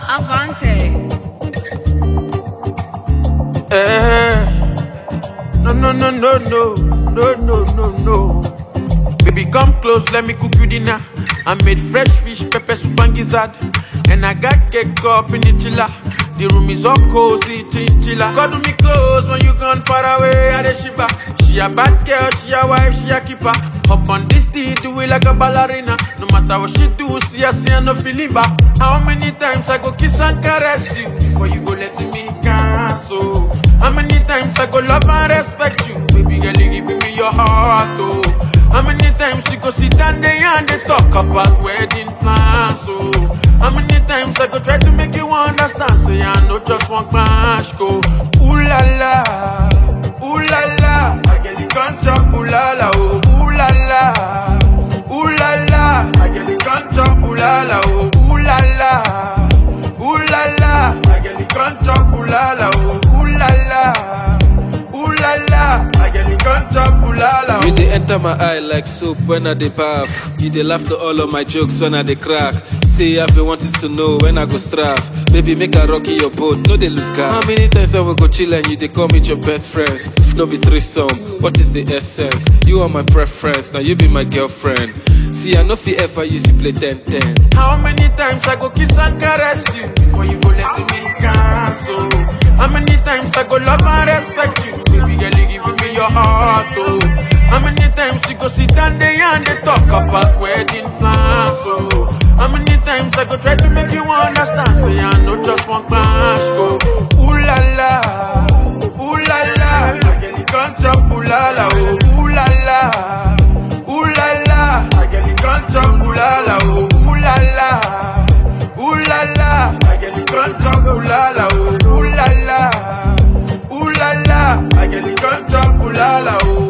Avante. No. Baby, come close, let me cook you dinner. I made fresh fish, pepper soup and gizzard. And I got cake up in the chiller. The room is all cozy, chinchilla. Cuddle me close when you gone far away, I dey shiver. She a bad girl, she a wife, she a keeper. Hop on this tea, do it like a ballerina. No matter what she do, see I no feeling back. How many times I go kiss and caress you before you go let me cancel? How many times I go love and respect you? Baby girl, you giving me your heart, oh. How many times you go sit down there and they talk about wedding plans, oh. How many times I go try to make you understand? Say I know just one clash, go. Ooh la la, I get the contract, ooh la la, oh. Ooh la la, I get the contract, ooh la la, oh. Ooh la la, I get the contract, ooh la la, oh. Ooh la la, I get the contract, ooh la la. You dey enter my eye like soap when I dey bath. You dey laugh to all of my jokes when I dey crack. Say I've been wanting to know when I go straff. Baby, make I rocky your boat, no dey lose car. How many times I will go chill and you dey call me your best friends? If no be threesome, what is the essence? You are my preference, now you be my girlfriend. See, I know if you ever use you play 10-10. How many times I go kiss and caress you before you go let me cancel? How many times I go love and respect you? Baby girl, you giving me your heart, oh. How many times you go sit down there and they talk about wedding plans, oh. How many times I go try to make you understand? Say I know just one clash, go. Ooh la la, I get the contract, ooh la la, oh. Ooh la la, I get the contract, ooh la la, oh. Ooh la la, I get the contract, ooh la la, oh. Ooh la la, I get the contract, ooh la la, oh.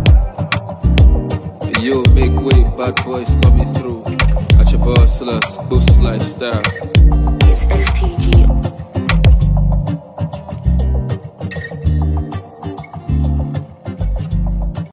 Yo, make way, bad boys coming through. At your boss, boost lifestyle. It's STG.